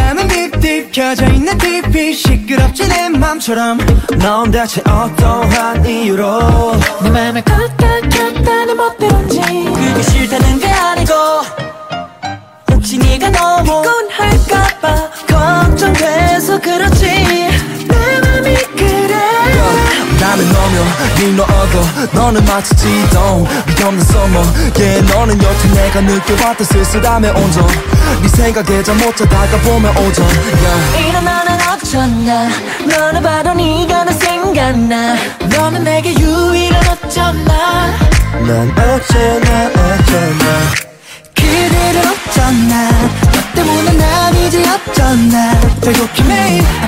밤은 딥딥 켜져 있는 TV 시끄럽지 내 맘처럼 넌 대체 어떠한 이유로 내 맘을 껐다 켰다 내 멋대로인지 그게 싫다는 게 아니고 혹시 네가 너무 피곤할까봐 걱정돼서 그렇지 내 맘이 그래 나는 너며 네 너어도 너는 마치 지동 위험한 서머 yeah 너는 여태 내가 느껴봤던 쓸쓸함의 온도 네 생각에 잠 못 자다가 보면 오죠 yeah. 일어나는 어쩌나 너는 바로 네가 나 생각나 너는 내게 유일한 어쩌나 난 어쩌나 그대를 어쩌나 너 때문에 난 이제 어쩌나 배고픈 매일